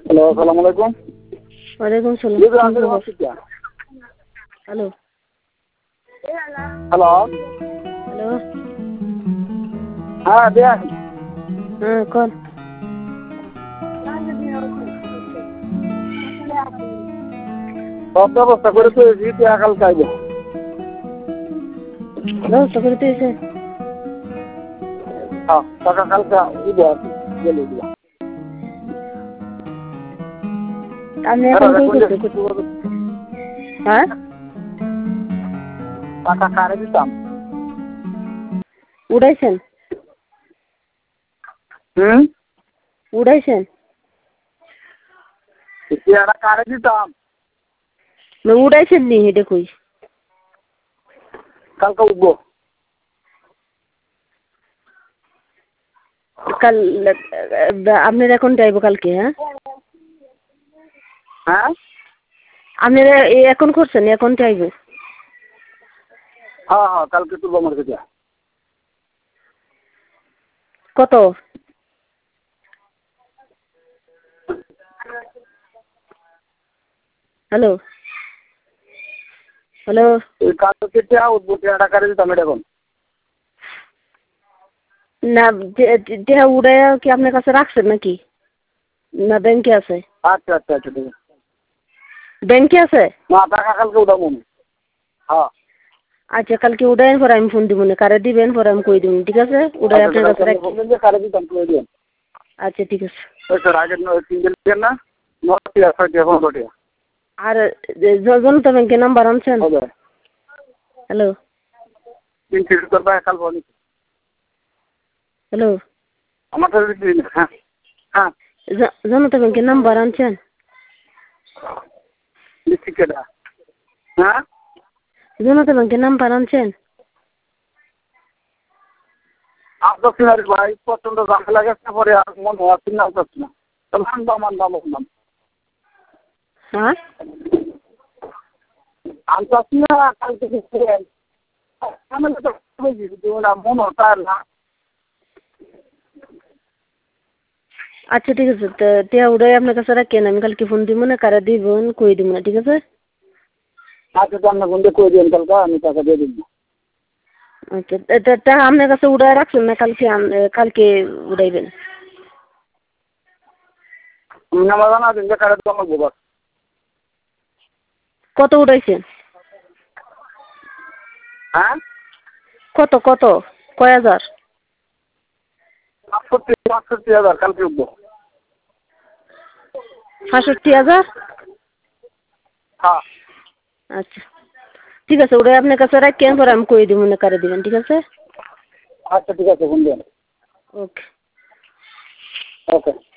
Hello, আসসালামু আলাইকুম। ওয়ালাইকুম সালাম। জি, আমি হসপিটাল। Hello hello. হ্যালো। হ্যাঁ, দেন। হ্যাঁ কর। সব ব্যবস্থা করে তো দিতে আকাল চাইব। ব্যবস্থা করে দিয়েছে। হ্যাঁ, টাকা কালকে দিব আর কি, গেলে দিব। আপনি এখন কই করতে? হ্যাঁ, টাকা কারে দিতাম? উড়াইছেন? উড়াইছেন? টাকা কারে দিতাম? না উড়াইছেন নি এটা কই? কালকে উঠবো। কাল আপনার অ্যাকাউন্টে আইব কালকে? হ্যাঁ, হ্যাঁ আপনারা এই অ্যাকাউন্ট করছেন, অ্যাকাউন্টে আইব। হ্যাঁ হ্যাঁ, কালকে তুলবো আমার কাছে। কত? Hello hello. কালকে উঠবো, টাকা কারে দিতাম এটা এখন? না দেহা উড়াইয়া কি আপনার কাছে রাখছেন নাকি, না ব্যাংকে আছে? আচ্ছা আচ্ছা আচ্ছা, ঠিক আছে। ব্যাংকে আছে? না, টাকা কালকে উঠাবো। হ্যাঁ আচ্ছা, কালকে উড়াইন পরে আমি ফোন দিব না, কারে দিবেন পরে আমি কই দিব, ঠিক আছে? উড়াই আপনার কাছে রাখি। কারে দিতাম করে দিন। আচ্ছা ঠিক আছে। স্যার, আগের 3 দিন না, 9 6 15 আর জনতা ব্যাংকের নাম্বার আনছেন? হবে। হ্যালো 3 সিটি করবা কাল বলি। হ্যালো। আমার তো দিন। হ্যাঁ হ্যাঁ, জনতা ব্যাংকের নাম্বার আনছেন? লিখিকেটা। হ্যাঁ, জনতা ব্যাংকের নাম্বার আনছেন? আপনার সিনারি ভাই প্রচন্ড জামে লাগেছে, পরে আর মন হওয়ার চিন্তা করছি না। মানলাম। হ্যাঁ, আমি চাচ্ছি না কালকে মন হতা না। আচ্ছা ঠিক আছে, তো টিয়া উড়াই আপনার কাছে রাখেন, আমি কালকে ফোন দিব না, কারা দিবেন কই দিব না, ঠিক আছে? আচ্ছা, তো আপনার বন্ধু করে দিন কালকে, আমি টাকা দিয়ে দিন। আচ্ছা, তা আপনার কাছে উড়াই রাখছেন না কালকে? কালকে উড়াইবেন? আমি নামা জানা দিন যে কারে তোমার গোবর। কত উড়াইছেন? হ্যাঁ, কত কত কয় হাজার? 65,000 কালকে উঠবো। 65,000? হ্যাঁ আচ্ছা ঠিক আছে, ওটাই আপনার কাছে রাখেন, পরে আমি কই দিব না কারে দিবেন, ঠিক আছে? আচ্ছা, ঠিক আছে, ফোন দেন। ওকে ওকে।